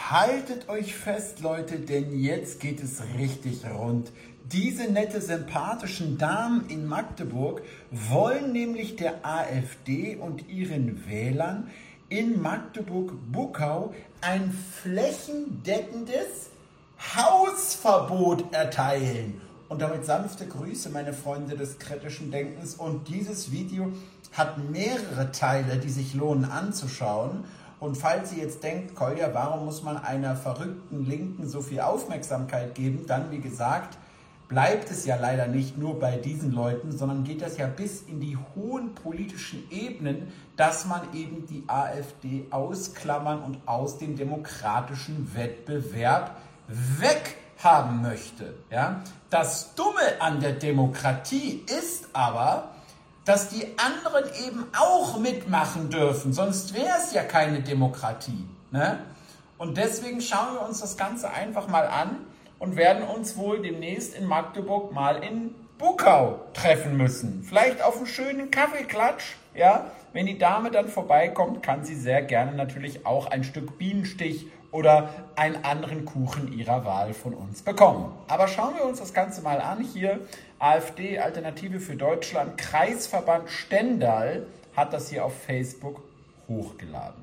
Haltet euch fest, Leute, denn jetzt geht es richtig rund. Diese nette, sympathischen Damen in Magdeburg wollen nämlich der AfD und ihren Wählern in Magdeburg-Buckau ein flächendeckendes Hausverbot erteilen. Und damit sanfte Grüße, meine Freunde des kritischen Denkens. Und dieses Video hat mehrere Teile, die sich lohnen anzuschauen. Und falls ihr jetzt denkt, Kolja, warum muss man einer verrückten Linken so viel Aufmerksamkeit geben, dann wie gesagt, bleibt es ja leider nicht nur bei diesen Leuten, sondern geht das ja bis in die hohen politischen Ebenen, dass man eben die AfD ausklammern und aus dem demokratischen Wettbewerb weghaben möchte. Ja? Das Dumme an der Demokratie ist aber, dass die anderen eben auch mitmachen dürfen, sonst wäre es ja keine Demokratie. Ne? Und deswegen schauen wir uns das Ganze einfach mal an und werden uns wohl demnächst in Magdeburg mal in Buckau treffen müssen. Vielleicht auf einen schönen Kaffeeklatsch. Ja? Wenn die Dame dann vorbeikommt, kann sie sehr gerne natürlich auch ein Stück Bienenstich oder einen anderen Kuchen ihrer Wahl von uns bekommen. Aber schauen wir uns das Ganze mal an. Hier AfD, Alternative für Deutschland, Kreisverband Stendal hat das hier auf Facebook hochgeladen.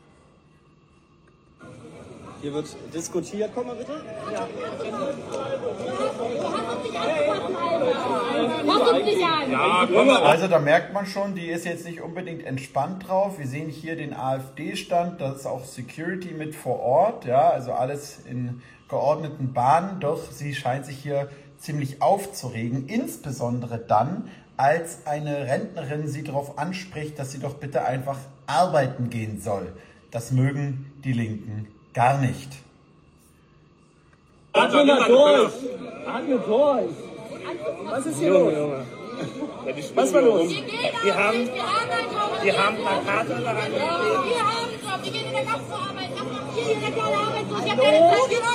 Hier wird diskutiert. Komm mal bitte. Ja. Also da merkt man schon, die ist jetzt nicht unbedingt entspannt drauf. Wir sehen hier den AfD-Stand, das ist auch Security mit vor Ort, ja, also alles in geordneten Bahnen. Doch sie scheint sich hier ziemlich aufzuregen, insbesondere dann, als eine Rentnerin sie darauf anspricht, dass sie doch bitte einfach arbeiten gehen soll. Das mögen die Linken gar nicht. Atme mal durch! Atme durch! Was ist hier los? Was war los? Die haben Plakate daran geklebt. Die gehen in der Nacht zur Arbeit. Hier ist der arbeitslos. Ich hab keine Zeit für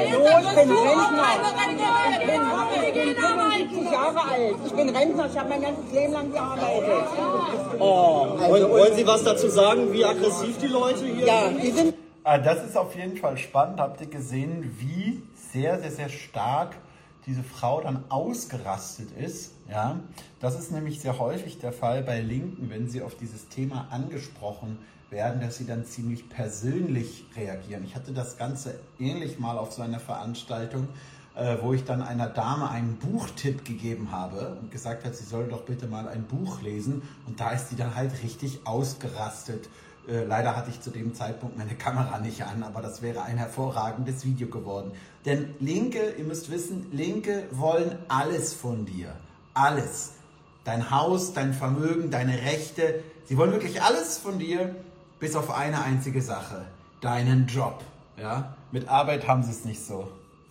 Ich bin 75 Jahre alt. Ich bin Rentner. Ich habe mein ganzes Leben lang gearbeitet. Wollen Sie was dazu sagen, wie aggressiv die Leute hier sind? Ja, die sind. Das ist auf jeden Fall spannend. Habt ihr gesehen, wie sehr, sehr, sehr stark diese Frau dann ausgerastet ist? Ja, das ist nämlich sehr häufig der Fall bei Linken, wenn sie auf dieses Thema angesprochen werden, dass sie dann ziemlich persönlich reagieren. Ich hatte das Ganze ähnlich mal auf so einer Veranstaltung, wo ich dann einer Dame einen Buchtipp gegeben habe und gesagt hat, sie soll doch bitte mal ein Buch lesen. Und da ist sie dann halt richtig ausgerastet. Leider hatte ich zu dem Zeitpunkt meine Kamera nicht an, aber das wäre ein hervorragendes Video geworden. Denn Linke, ihr müsst wissen, Linke wollen alles von dir. Alles. Dein Haus, dein Vermögen, deine Rechte. Sie wollen wirklich alles von dir, bis auf eine einzige Sache. Deinen Job. Ja? Mit Arbeit haben sie es nicht so.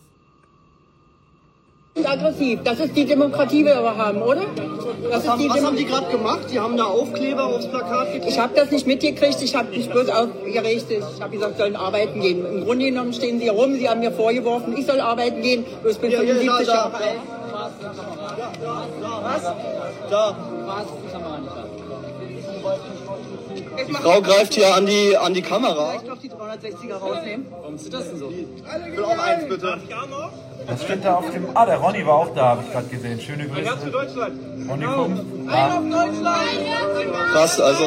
Aggressiv. Das ist die Demokratie, die wir haben, oder? Was haben die gerade gemacht? Die haben da Aufkleber aufs Plakat geklebt? Ich habe das nicht mitgekriegt. Ich habe mich bloß aufgeregt. Ich habe gesagt, sollen arbeiten gehen. Im Grunde genommen stehen sie rum. Sie haben mir vorgeworfen, ich soll arbeiten gehen. Ich bin 75 Jahre alt. Was? Da. Die Frau greift hier an die Kamera. Ich darf die 360er rausnehmen. Warum ist das denn so? Ich will auch eins, bitte. Das steht da auf dem... der Ronny war auch da, habe ich gerade gesehen. Schöne Grüße. Ein Herz für Deutschland. Ronny, komm. Ein auf Deutschland! Krass, also...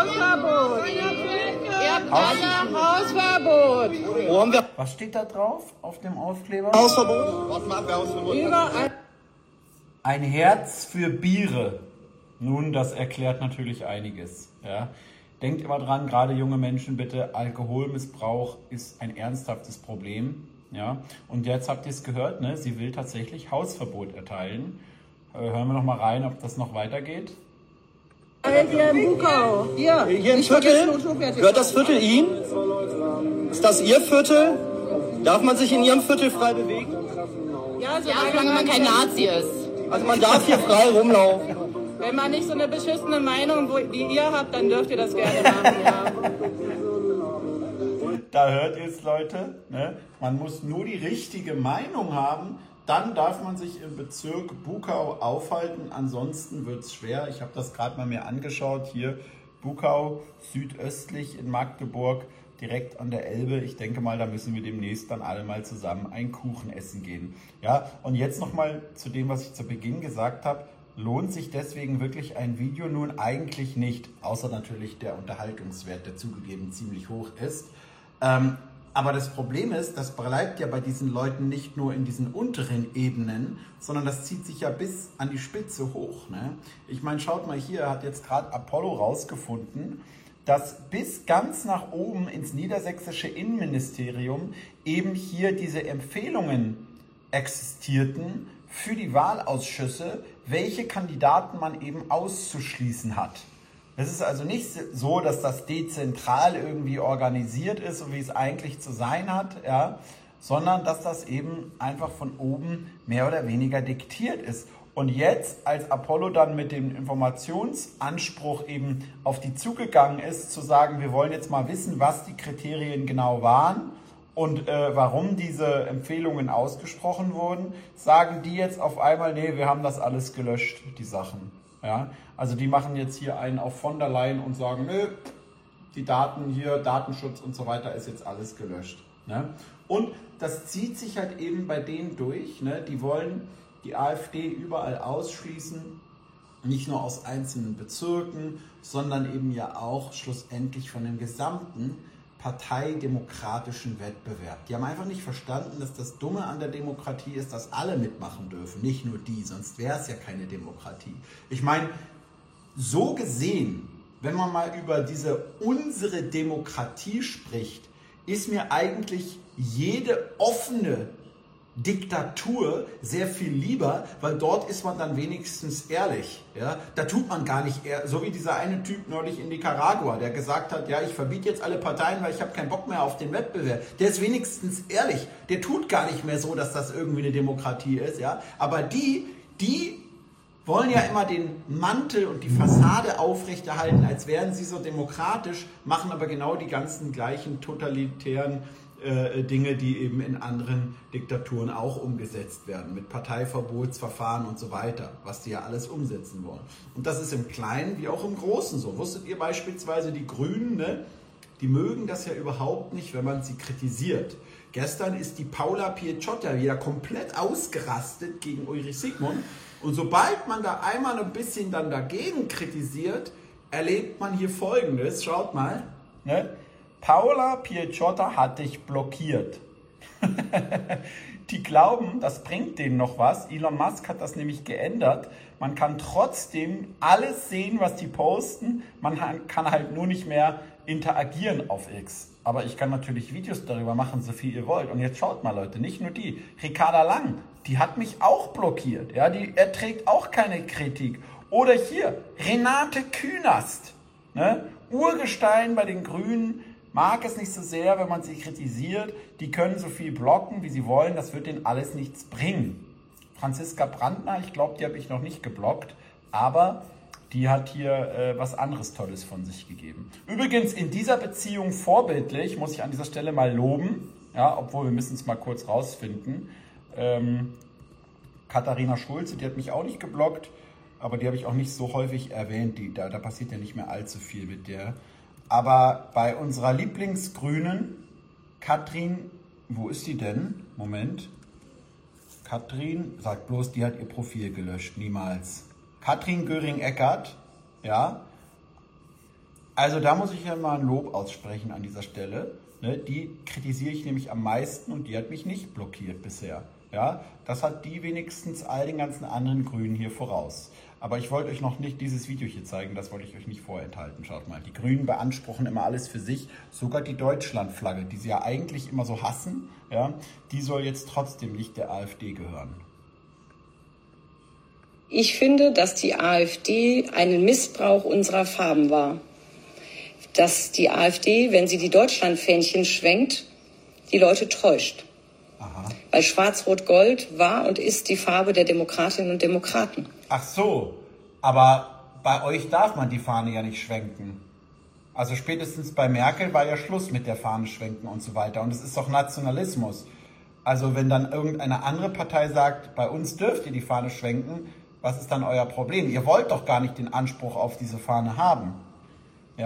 Hausverbot! Wo haben wir Was steht da drauf auf dem Aufkleber? Hausverbot? Warte mal ab, wer Hausverbot? Überall. Ein Herz für Biere. Nun, das erklärt natürlich einiges. Ja. Denkt immer dran, gerade junge Menschen bitte, Alkoholmissbrauch ist ein ernsthaftes Problem. Ja. Und jetzt habt ihr es gehört, ne? Sie will tatsächlich Hausverbot erteilen. Hören wir noch mal rein, ob das noch weitergeht. Hier in Buckau. Hier im Viertel? Gehört das Viertel Ihnen? Ist das Ihr Viertel? Darf man sich in Ihrem Viertel frei bewegen? Ja, solange man kein Nazi ist. Also man darf hier frei rumlaufen. Wenn man nicht so eine beschissene Meinung wie ihr habt, dann dürft ihr das gerne machen, ja. Da hört ihr es, Leute. Ne? Man muss nur die richtige Meinung haben, dann darf man sich im Bezirk Buckau aufhalten. Ansonsten wird es schwer. Ich habe das gerade mal mir angeschaut. Hier Buckau, südöstlich in Magdeburg. direkt an der Elbe. Ich denke mal, da müssen wir demnächst dann alle mal zusammen einen Kuchen essen gehen. Ja, und jetzt nochmal zu dem, was ich zu Beginn gesagt habe. Lohnt sich deswegen wirklich ein Video nun eigentlich nicht, außer natürlich der Unterhaltungswert, der zugegeben ziemlich hoch ist. Aber das Problem ist, das bleibt ja bei diesen Leuten nicht nur in diesen unteren Ebenen, sondern das zieht sich ja bis an die Spitze hoch. Ne? Ich meine, schaut mal hier, hat jetzt gerade Apollo rausgefunden, dass bis ganz nach oben ins niedersächsische Innenministerium eben hier diese Empfehlungen existierten für die Wahlausschüsse, welche Kandidaten man eben auszuschließen hat. Es ist also nicht so, dass das dezentral irgendwie organisiert ist, so wie es eigentlich zu sein hat, ja, sondern dass das eben einfach von oben mehr oder weniger diktiert ist. Und jetzt, als Apollo dann mit dem Informationsanspruch eben auf die zugegangen ist, zu sagen, wir wollen jetzt mal wissen, was die Kriterien genau waren und warum diese Empfehlungen ausgesprochen wurden, sagen die jetzt auf einmal, nee, wir haben das alles gelöscht, die Sachen. Ja? Also die machen jetzt hier einen auf von der Leyen und sagen, nö, die Daten hier, Datenschutz und so weiter ist jetzt alles gelöscht. Ne? Und das zieht sich halt eben bei denen durch, ne? Die wollen die AfD überall ausschließen, nicht nur aus einzelnen Bezirken, sondern eben ja auch schlussendlich von dem gesamten parteidemokratischen Wettbewerb. Die haben einfach nicht verstanden, dass das Dumme an der Demokratie ist, dass alle mitmachen dürfen, nicht nur die, sonst wäre es ja keine Demokratie. Ich meine, so gesehen, wenn man mal über unsere Demokratie spricht, ist mir eigentlich jede offene Diktatur sehr viel lieber, weil dort ist man dann wenigstens ehrlich. Ja? Da tut man gar nicht, so wie dieser eine Typ neulich in Nicaragua, der gesagt hat, ja, ich verbiete jetzt alle Parteien, weil ich habe keinen Bock mehr auf den Wettbewerb. Der ist wenigstens ehrlich. Der tut gar nicht mehr so, dass das irgendwie eine Demokratie ist. Ja? Aber die wollen ja immer den Mantel und die Fassade aufrechterhalten, als wären sie so demokratisch, machen aber genau die ganzen gleichen totalitären Dinge, die eben in anderen Diktaturen auch umgesetzt werden, mit Parteiverbotsverfahren und so weiter, was die ja alles umsetzen wollen. Und das ist im Kleinen wie auch im Großen so. Wusstet ihr beispielsweise, die Grünen, ne, die mögen das ja überhaupt nicht, wenn man sie kritisiert. Gestern ist die Paula Picciotta wieder komplett ausgerastet gegen Ulrich Siegmund. Und sobald man da einmal ein bisschen dann dagegen kritisiert, erlebt man hier Folgendes. Schaut mal, ne? Paula Picciotta hat dich blockiert. Die glauben, das bringt denen noch was. Elon Musk hat das nämlich geändert. Man kann trotzdem alles sehen, was die posten. Man kann halt nur nicht mehr interagieren auf X. Aber ich kann natürlich Videos darüber machen, so viel ihr wollt. Und jetzt schaut mal, Leute, nicht nur die. Ricarda Lang, die hat mich auch blockiert. Ja, die erträgt auch keine Kritik. Oder hier, Renate Künast, ne? Urgestein bei den Grünen. Mag es nicht so sehr, wenn man sie kritisiert. Die können so viel blocken, wie sie wollen. Das wird denen alles nichts bringen. Franziska Brandner, ich glaube, die habe ich noch nicht geblockt. Aber die hat hier was anderes Tolles von sich gegeben. Übrigens in dieser Beziehung vorbildlich, muss ich an dieser Stelle mal loben. Ja, obwohl wir müssen es mal kurz rausfinden. Katharina Schulze, die hat mich auch nicht geblockt. Aber die habe ich auch nicht so häufig erwähnt. Da passiert ja nicht mehr allzu viel mit der. Aber bei unserer Lieblingsgrünen, Katrin, wo ist die denn? Moment. Katrin, sagt bloß, die hat ihr Profil gelöscht. Niemals. Katrin Göring-Eckardt, ja. Also da muss ich ja mal ein Lob aussprechen an dieser Stelle. Ne? Die kritisiere ich nämlich am meisten und die hat mich nicht blockiert bisher. Ja, das hat die wenigstens all den ganzen anderen Grünen hier voraus. Aber ich wollte euch noch nicht dieses Video hier zeigen, das wollte ich euch nicht vorenthalten. Schaut mal, die Grünen beanspruchen immer alles für sich, sogar die Deutschlandflagge, die sie ja eigentlich immer so hassen, ja, die soll jetzt trotzdem nicht der AfD gehören. Ich finde, dass die AfD einen Missbrauch unserer Farben war. Dass die AfD, wenn sie die Deutschlandfähnchen schwenkt, die Leute täuscht. Aha. Weil Schwarz-Rot-Gold war und ist die Farbe der Demokratinnen und Demokraten. Ach so, aber bei euch darf man die Fahne ja nicht schwenken. Also spätestens bei Merkel war ja Schluss mit der Fahne schwenken und so weiter. Und es ist doch Nationalismus. Also wenn dann irgendeine andere Partei sagt, bei uns dürft ihr die Fahne schwenken, was ist dann euer Problem? Ihr wollt doch gar nicht den Anspruch auf diese Fahne haben. Ja?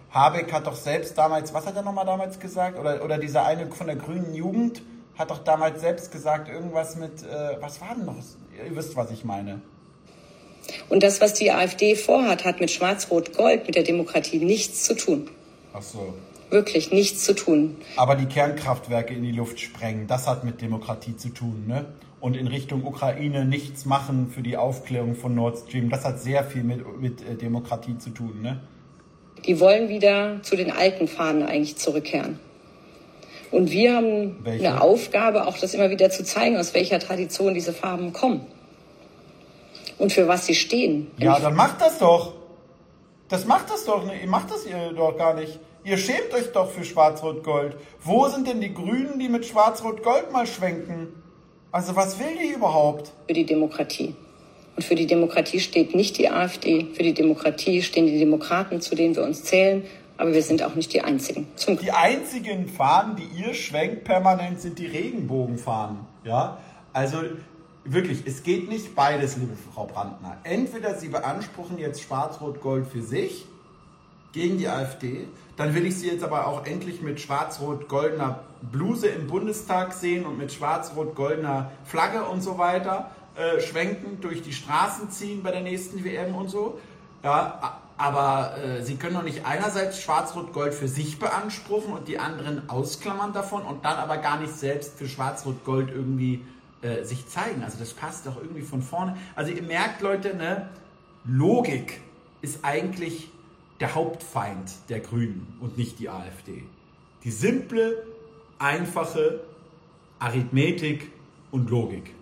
Habeck hat doch selbst damals, was hat er nochmal damals gesagt? Oder dieser eine von der grünen Jugend hat doch damals selbst gesagt, irgendwas mit, was war denn noch? Ihr wisst, was ich meine. Und das, was die AfD vorhat, hat mit Schwarz-Rot-Gold, mit der Demokratie nichts zu tun. Ach so. Wirklich nichts zu tun. Aber die Kernkraftwerke in die Luft sprengen, das hat mit Demokratie zu tun, ne? Und in Richtung Ukraine nichts machen für die Aufklärung von Nord Stream, das hat sehr viel mit Demokratie zu tun, ne? Die wollen wieder zu den alten Fahnen eigentlich zurückkehren. Und wir haben eine Aufgabe, auch das immer wieder zu zeigen, aus welcher Tradition diese Farben kommen. Und für was sie stehen. Ja, dann macht das doch. Das macht das doch nicht. Ihr macht das doch gar nicht. Ihr schämt euch doch für Schwarz-Rot-Gold. Wo sind denn die Grünen, die mit Schwarz-Rot-Gold mal schwenken? Also was will die überhaupt? Für die Demokratie. Und für die Demokratie steht nicht die AfD. Für die Demokratie stehen die Demokraten, zu denen wir uns zählen. Aber wir sind auch nicht die Einzigen. Die einzigen Fahnen, die ihr schwenkt permanent, sind die Regenbogenfahnen. Ja? Also wirklich, es geht nicht beides, liebe Frau Brandner. Entweder Sie beanspruchen jetzt Schwarz-Rot-Gold für sich gegen die AfD, dann will ich Sie jetzt aber auch endlich mit schwarz-rot-goldener Bluse im Bundestag sehen und mit schwarz-rot-goldener Flagge und so weiter schwenkend durch die Straßen ziehen bei der nächsten WM und so. Ja, aber Sie können doch nicht einerseits Schwarz-Rot-Gold für sich beanspruchen und die anderen ausklammern davon und dann aber gar nicht selbst für Schwarz-Rot-Gold irgendwie sich zeigen. Also das passt doch irgendwie von vorne. Also ihr merkt, Leute, ne, Logik ist eigentlich der Hauptfeind der Grünen und nicht die AfD. Die simple, einfache Arithmetik und Logik.